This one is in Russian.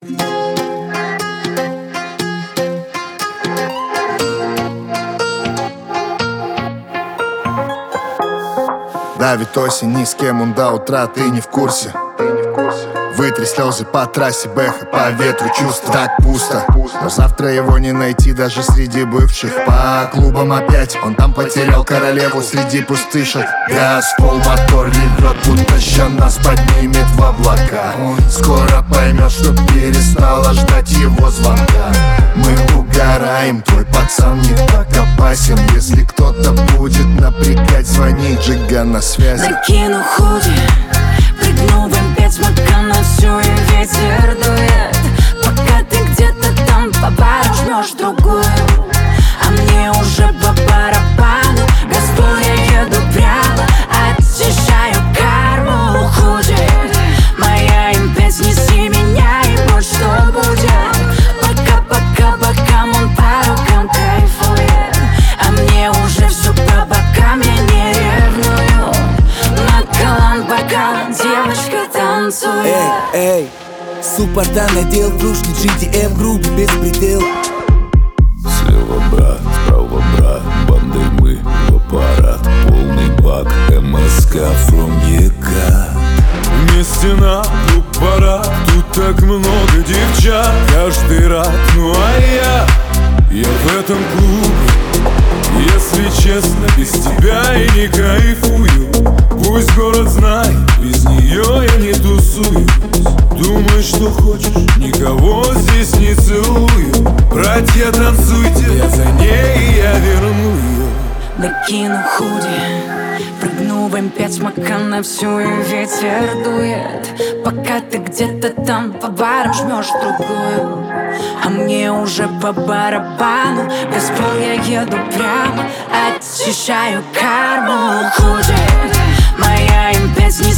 Давит осень, ни с кем он до утра, ты не в курсе. Вытри слезы по трассе, бэха, по ветру чувств. Так пусто, но завтра его не найти даже среди бывших. По клубам опять, он там потерял королеву среди пустышек. Газ, в пол, мотор ревет, будто ща нас поднимет в облака. Он скоро поймет, что перестала ждать его звонка. Мы угораем, твой пацан не так опасен. Если кто-то будет напрягать, звони, Джига на связи. Накину худи, прыгну в М5, смока на всю и ветер дует. Пока ты где-то там по бару жмешь другую, а мне уже по барабану. Газпол, я еду прямо, очищаю карму. Худи, моя М5, неси меня, и будь что будет. Пока он по рукам кайфует, а мне уже все по бокам, я не ревную. Накалан бокал, девочка танцует. Эй, суппорта надел, кружки GTM, группы без предел. Слева брат, справа брат, бандой мы в аппарат. Полный бак, МСК from ЕК. Вместе на клуб парад, тут так много девчат. Каждый рад, ну а я в этом клубе. Если честно, без тебя я не кайфую. Пусть город знает, без нее я не тусую. Думай, что хочешь, никого здесь не целую. Братья, танцуйте, я за ней, я верну ее. Накину худи, прыгну в М5, смока на всю и ветер дует. Пока ты где-то там по барам жмешь другую, а мне уже по барабану. Газпол, я еду прямо, очищаю карму. Худи, моя М5, не